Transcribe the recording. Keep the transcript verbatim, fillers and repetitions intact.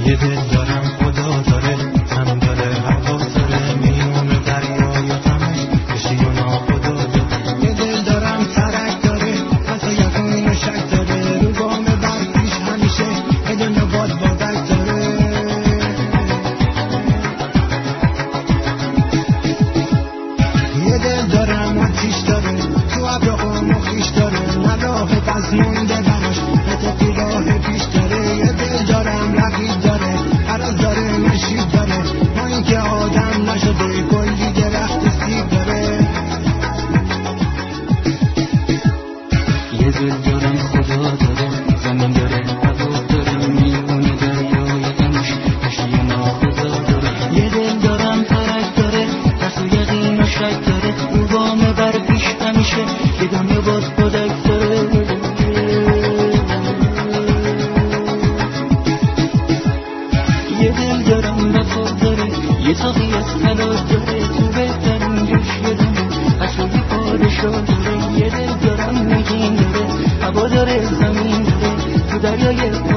یه دل دارم خدا داره، من داره هوا داره، میونه دریا یا غمش بشی و ناخدا داره. یه دل دارم ترک داره، حتی یقین و شک داره، رو گام برفیش همیشه یه دنیا باد بادک داره. یه دل دارم آتیش داره، تو ابرقم و خیش داره، نه راه پس مونده براش نه تو راه پیش داره. یه دل دارم رقیب داره، عرض داره نشید داره، ما این که آدم نشده کلی درخت سیب داره. یه دل دارم خدا داره، زمین داره هوا داره، میونه دریای غمش بشی ناخدا داره. یه دل دارم ترک داره، ترس و یقین و شک داره، رو گام بر پیش همیشه یه دنیا باز بادک داره. یه دل دارم وفا داره، یه تاقی از طلا داره، تو بهترین جوش یه دونه اصلی پادشاه داره. یه دل دارم نگین داره، هوا داره زمین داره، تو دریای